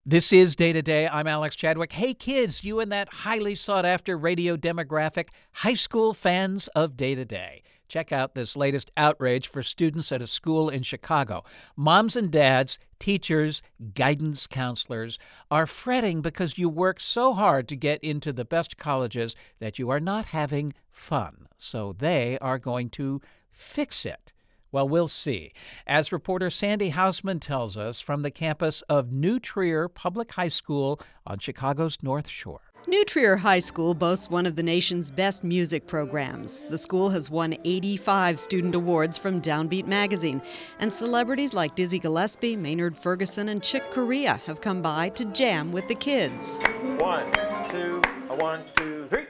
This is Day to Day. I'm Alex Chadwick. Hey, kids, you and that highly sought-after radio demographic, high school fans of Day to Day. Check out this latest outrage for students at a school in Chicago. Moms and dads, teachers, guidance counselors are fretting because you work so hard to get into the best colleges that you are not having fun. So they are going to fix it. Well, we'll see. As reporter Sandy Hausman tells us from the campus of New Trier Public High School on Chicago's North Shore. New Trier High School boasts one of the nation's best music programs. The school has won 85 student awards from Downbeat magazine, and celebrities like Dizzy Gillespie, Maynard Ferguson, and Chick Corea have come by to jam with the kids. 1, 2, 1, 2, 3.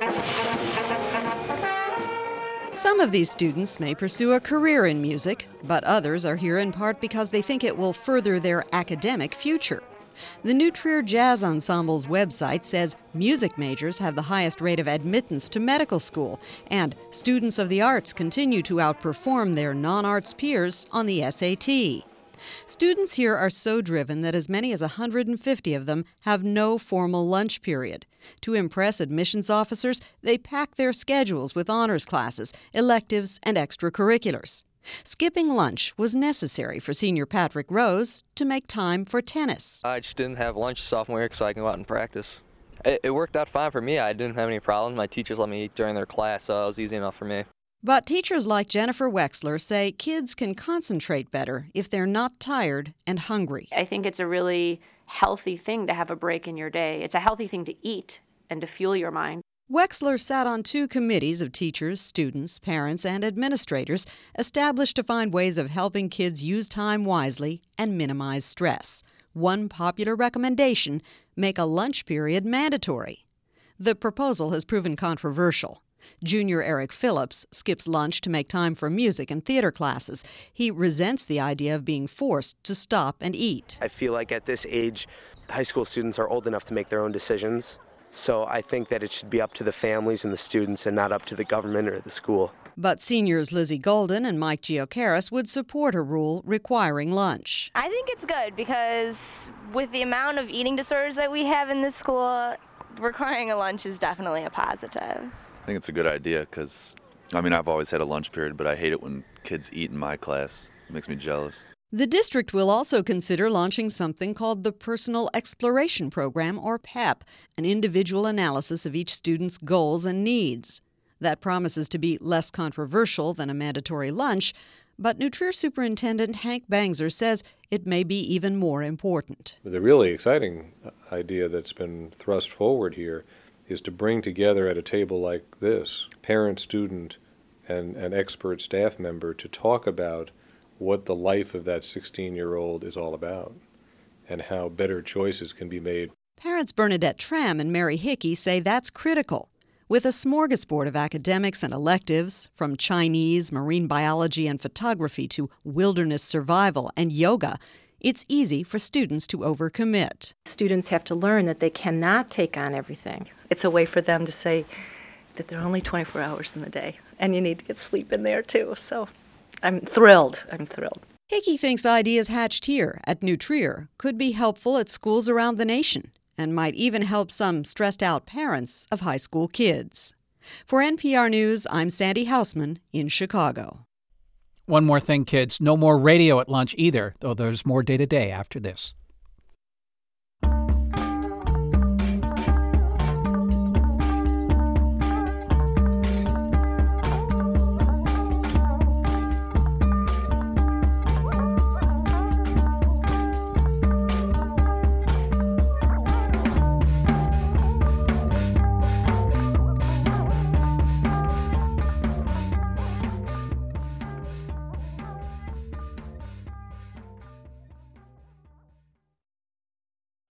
Some of these students may pursue a career in music, but others are here in part because they think it will further their academic future. The New Trier Jazz Ensemble's website says music majors have the highest rate of admittance to medical school, and students of the arts continue to outperform their non-arts peers on the SAT. Students here are so driven that as many as 150 of them have no formal lunch period. To impress admissions officers, they pack their schedules with honors classes, electives, and extracurriculars. Skipping lunch was necessary for senior Patrick Rose to make time for tennis. I just didn't have lunch sophomore year so I can go out and practice. It worked out fine for me. I didn't have any problems. My teachers let me eat during their class, so it was easy enough for me. But teachers like Jennifer Wexler say kids can concentrate better if they're not tired and hungry. I think it's a really healthy thing to have a break in your day. It's a healthy thing to eat and to fuel your mind. Wexler sat on 2 committees of teachers, students, parents, and administrators established to find ways of helping kids use time wisely and minimize stress. One popular recommendation: make a lunch period mandatory. The proposal has proven controversial. Junior Eric Phillips skips lunch to make time for music and theater classes. He resents the idea of being forced to stop and eat. I feel like at this age, high school students are old enough to make their own decisions. So I think that it should be up to the families and the students and not up to the government or the school. But seniors Lizzie Golden and Mike Giocaris would support a rule requiring lunch. I think it's good because with the amount of eating disorders that we have in this school, requiring a lunch is definitely a positive. I think it's a good idea because, I've always had a lunch period, but I hate it when kids eat in my class. It makes me jealous. The district will also consider launching something called the Personal Exploration Program, or PEP, an individual analysis of each student's goals and needs. That promises to be less controversial than a mandatory lunch, but New Trier Superintendent Hank Bangser says it may be even more important. The really exciting idea that's been thrust forward here is to bring together at a table like this parent, student, and an expert staff member to talk about what the life of that 16-year-old is all about and how better choices can be made. Parents Bernadette Tram and Mary Hickey say that's critical. With a smorgasbord of academics and electives, from Chinese, marine biology, and photography to wilderness survival and yoga, it's easy for students to overcommit. Students have to learn that they cannot take on everything. It's a way for them to say that there are only 24 hours in the day, and you need to get sleep in there too. So I'm thrilled. Hickey thinks ideas hatched here at New Trier could be helpful at schools around the nation and might even help some stressed-out parents of high school kids. For NPR News, I'm Sandy Hausman in Chicago. One more thing, kids. No more radio at lunch either, though there's more Day to Day after this.